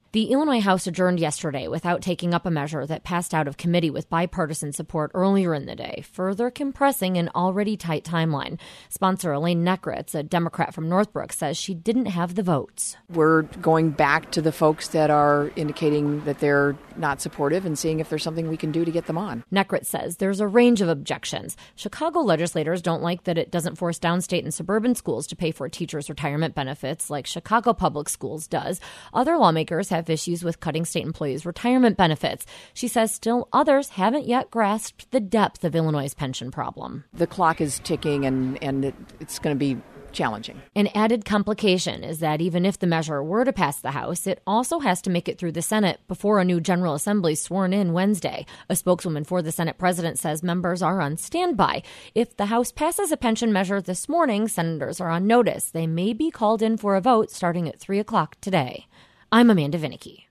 The Illinois House adjourned yesterday without taking up a measure that passed out of committee with bipartisan support earlier in the day, further compressing an already tight timeline. Sponsor Elaine Nekritz, a Democrat from Northbrook, says she didn't have the votes. We're going back to the folks that are indicating that they're not supportive and seeing if there's something we can do to get them on. Nekritz says there's a range of objections. Chicago legislators don't like that it doesn't force downstate and suburban schools to pay for teachers' retirement benefits like Chicago Public Schools does. Other lawmakers have issues with cutting state employees' retirement benefits. She says still others haven't yet grasped the depth of Illinois' pension problem. The clock is ticking and it's going to be challenging. An added complication is that even if the measure were to pass the House, it also has to make it through the Senate before a new General Assembly is sworn in Wednesday. A spokeswoman for the Senate president says members are on standby. If the House passes a pension measure this morning, senators are on notice. They may be called in for a vote starting at 3 o'clock today. I'm Amanda Vinicky.